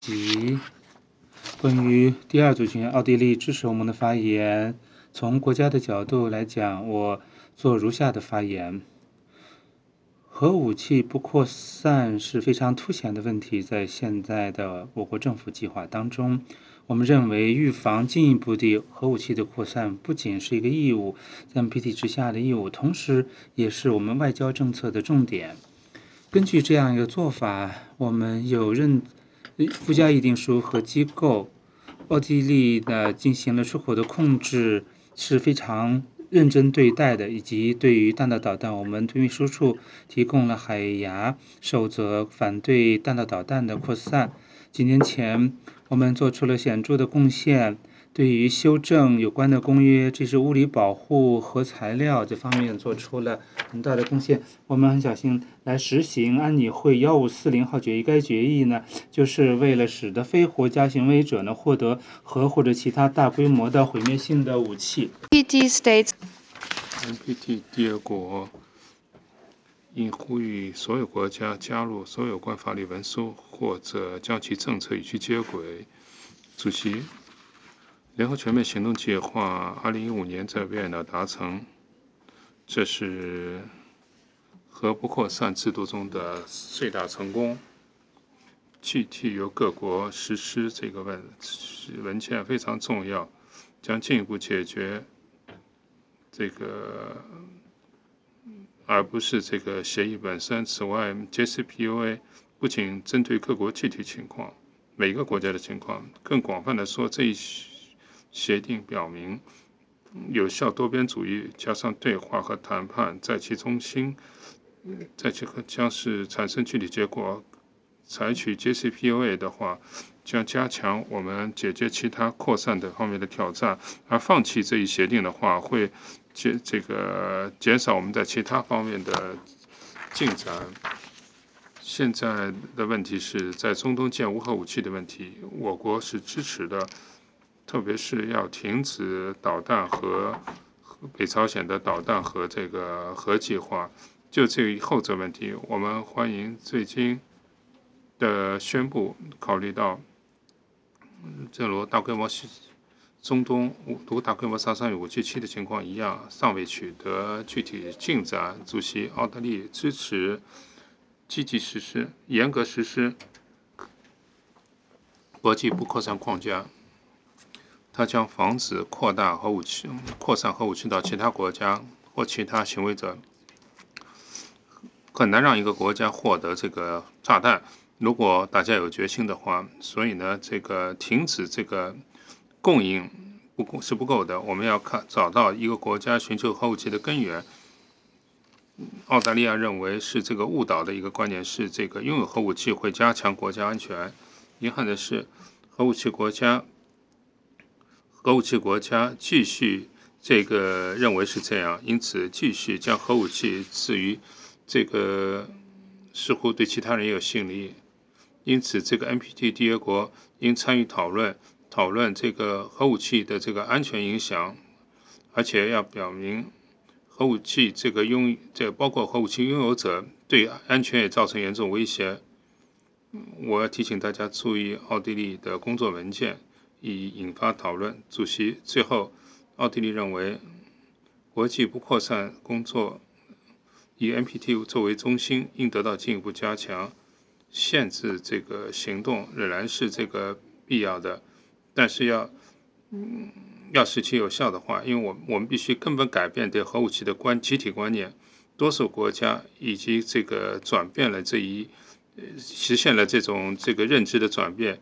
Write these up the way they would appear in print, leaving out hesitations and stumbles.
及关于第二组群奥地利支持欧盟的发言，从国家的角度来讲，我做如下的发言：核武器不扩散是非常凸显的问题，在现在的我国政府计划当中，我们认为预防进一步的核武器的扩散不仅是一个义务，在 NPT 之下的义务，同时也是我们外交政策的重点。根据这样一个做法，我们有附加议定书和机构，奥地利呢进行了出口的控制，是非常认真对待的，以及对于弹道导弹，我们对秘书处提供了海牙守则，反对弹道导弹的扩散。几年前，我们做出了显著的贡献，对于修正有关的公约，这是物理保护和材料这方面做出了很大的贡献。我们很小心来实行安理会1540号决议，该决议呢，就是为了使得非国家行为者呢获得核或者其他大规模的毁灭性的武器。 NPT 缔约国应呼吁所有国家加入所有关法律文书，或者将其政策与其接轨。主席，联合全面行动计划2015年在维也纳达成，这是核不扩散制度中的最大成功。具体由各国实施这个文件非常重要，将进一步解决这个，而不是这个协议本身。此外 ，JCPOA 不仅针对各国具体情况、每个国家的情况，更广泛的说，这一协定表明，有效多边主义加上对话和谈判在其中心，将是产生具体结果。采取 JCPOA 的话，将加强我们解决其他扩散的方面的挑战；而放弃这一协定的话，会减少我们在其他方面的进展。现在的问题是在中东建无核武器的问题，我国是支持的，特别是要停止导弹和北朝鲜的导弹和这个核计划。就这一后者问题，我们欢迎最近的宣布，考虑到正如中东如大规模杀伤性武器期的情况一样，尚未取得具体进展。主席，奥地利支持积极实施、严格实施国际不扩散框架，它将防止扩散核武器到其他国家或其他行为者。很难让一个国家获得这个炸弹，如果大家有决心的话。所以呢，这个停止这个供应是不够的，我们要找到一个国家寻求核武器的根源。澳大利亚认为是这个误导的一个观点，是这个拥有核武器会加强国家安全。遗憾的是，核武器国家继续认为是这样，因此继续将核武器置于这个似乎对其他人也有吸引力。因此，这个 NPT 缔约国应参与讨论这个核武器的这个安全影响，而且要表明核武器包括核武器拥有者对安全也造成严重威胁。我要提醒大家注意奥地利的工作文件，以引发讨论。主席，最后，奥地利认为国际不扩散工作以 NPT 作为中心，应得到进一步加强。限制这个行动仍然是这个必要的，但是要使其有效的话，因为我们必须根本改变对核武器的集体观念。多数国家以及这个转变了实现了这个认知的转变。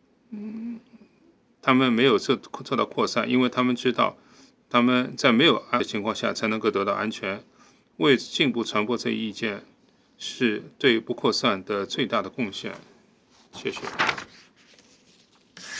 他们没有受到扩散，因为他们知道他们在没有安全的情况下才能够得到安全。为进一步传播这一意见，是对不扩散的最大的贡献。谢谢。